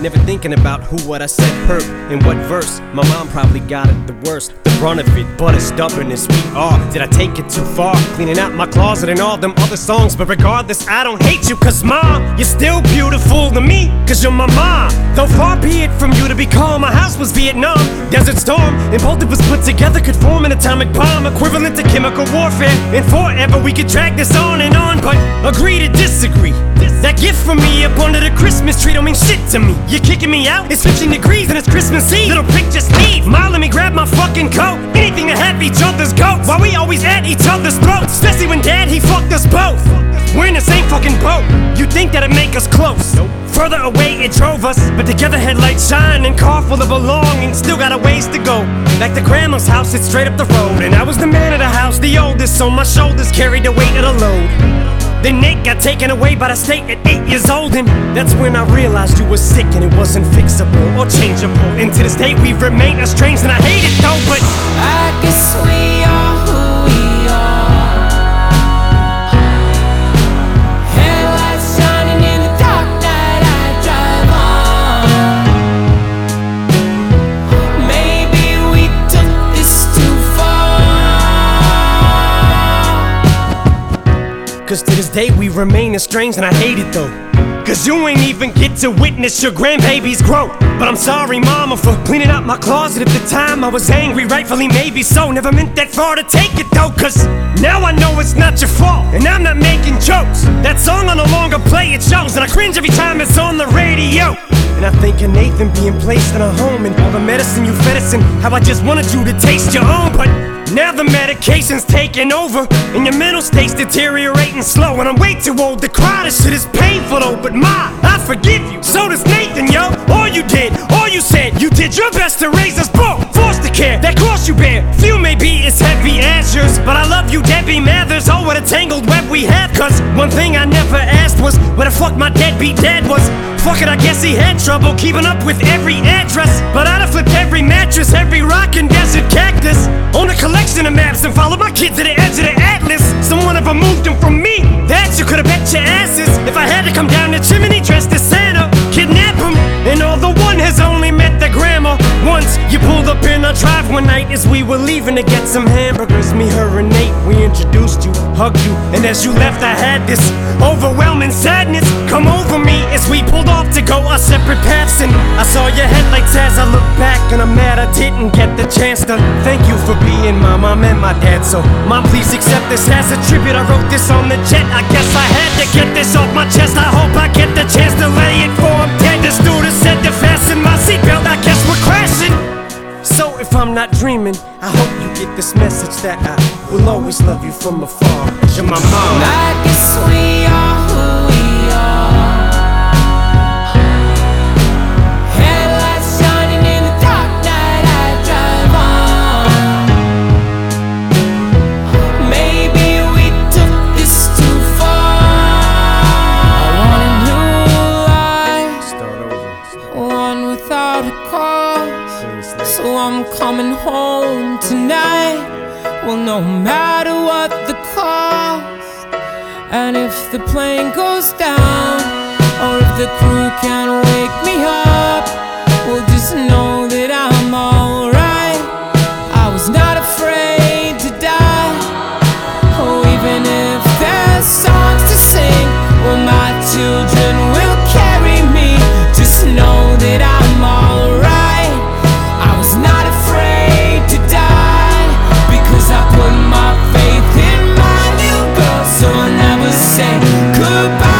Never thinking about who what I said hurt in what verse. My mom probably got it the worst, the brunt of it, but as stubborn as we are. Did I take it too far? Cleaning out my closet and all them other songs. But regardless, I don't hate you, cause mom, you're still beautiful to me, cause you're my mom. Though far be it from you to be calm, my house was Vietnam, Desert Storm, and both of us put together could form an atomic bomb, equivalent to chemical warfare. And forever we could drag this on and on, but agree to disagree. That gift from me up under the Christmas tree don't mean shit to me. You're kicking me out, it's 15 degrees and it's Christmas Eve. Little prick, just leave. Ma, let me grab my fucking coat. Anything to have each other's goats, while we always at each other's throats. Especially when dad, he fucked us both. We're in the same fucking boat. You think that'd make us close? Nope. Further away it drove us, but together headlights shine and car full of belongings. Still got a ways to go. Like the grandma's house, it's straight up the road. And I was the man of the house, the oldest, so my shoulders carried the weight of the load. Then Nick got taken away by the state at 8 years old, and that's when I realized you were sick and it wasn't fixable or changeable. And to this day we remain estranged, and I hate it though, but I guess we are who we are. Headlights shining in the dark night I drive on. Maybe we took this too far. cause to this day we remain estranged, and I hate it though. Cause you ain't even get to witness your grandbaby's growth. But I'm sorry mama for cleaning out my closet at the time. I was angry, rightfully maybe so. Never meant that far to take it though, cause now I know it's not your fault, and I'm not making jokes. That song I no longer play, it shows, and I cringe every time it's on the radio. And I think of Nathan being placed in a home, and all the medicine you fed us, and how I just wanted you to taste your own. But now the medication's taking over, and your mental state's deteriorating slow. And I'm way too old to cry, this shit is painful though. But ma, I forgive you, so does Nathan, yo. All you did, all you said, you did your best to raise us both. Foster care, that cross you bear, few may be as heavy as yours, but I love you, Debbie Mathers. Oh, what a tangled web we have. Cause one thing I never asked was where the fuck my deadbeat dad was. Fuck it, I guess he had trouble keeping up with every address, but I'd have flipped every mattress, every rock and desert cactus, on a collection of maps, and followed my kid to the edge of the atlas. Someone ever moved him from me, that you could've bet your asses. If I had to come down the chimney dressed as Santa, kidnap him. And although one has only met the grandma once, you pulled up in our drive one night as we were leaving to get some hamburgers. Me, her, and Nate, we introduced you, hugged you, and as you left I had this overwhelming sadness come over me as we pulled off to go our separate paths. And I saw your headlights as I looked back, and I'm mad I didn't get the chance to thank you for being my mom and my dad. So mom, please accept this as a tribute. I wrote this on the jet, I guess I had to get this off my chest. I hope I get the chance to lay it for him dead. The stewardess said to fasten my seatbelt, I guess we're crashing. So if I'm not dreaming, I hope you get this message that I will always love you from afar. You're my mom. I guess we are who we are. Headlights shining in the dark night I drive on. Maybe we took this too far. I want a new life, Start over. one without a cause. So I'm coming home tonight. Well, no matter what the cost, and if the plane goes down, or if the crew can't wake me up, well, just know that I'm alright. I was not afraid to die. Oh, even if there's songs to sing, well, my children will carry me. Just know that I'm alright. I was not afraid to die, because I put my faith in my little girl. So I'll never say goodbye.